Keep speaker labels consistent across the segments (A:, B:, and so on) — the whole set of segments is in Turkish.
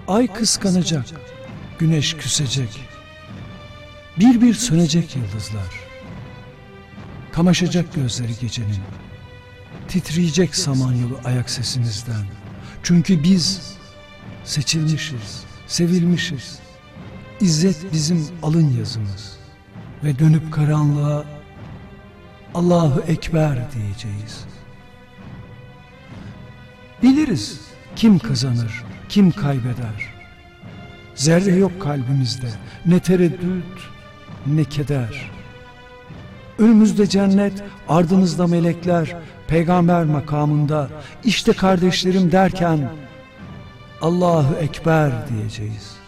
A: Ay kıskanacak, güneş küsecek, bir bir sönecek yıldızlar. Kamaşacak gözleri gecenin, titriyecek samanyolu ayak sesimizden. Çünkü biz seçilmişiz, sevilmişiz. İzzet bizim alın yazımız. Ve dönüp karanlığa Allahu Ekber diyeceğiz. Biliriz kim kazanır, kim kaybeder. Zerre yok kalbimizde, ne tereddüt, ne keder. Önümüzde cennet, ardımızda melekler, peygamber makamında, işte kardeşlerim derken Allahu Ekber diyeceğiz.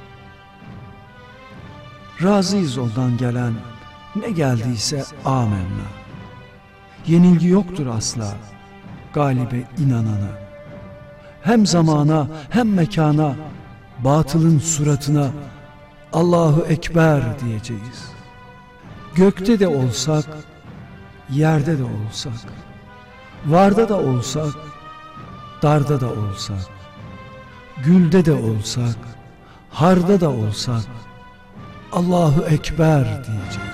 A: Razıyız ondan gelen, ne geldiyse amenna. Yenilgi yoktur asla, galibe inanana. Hem zamana hem mekana, batılın suratına Allahu Ekber diyeceğiz. Gökte de olsak, yerde de olsak, varda da olsak, darda da olsak, gülde de olsak, harda da olsak Allahu Ekber diyeceğiz.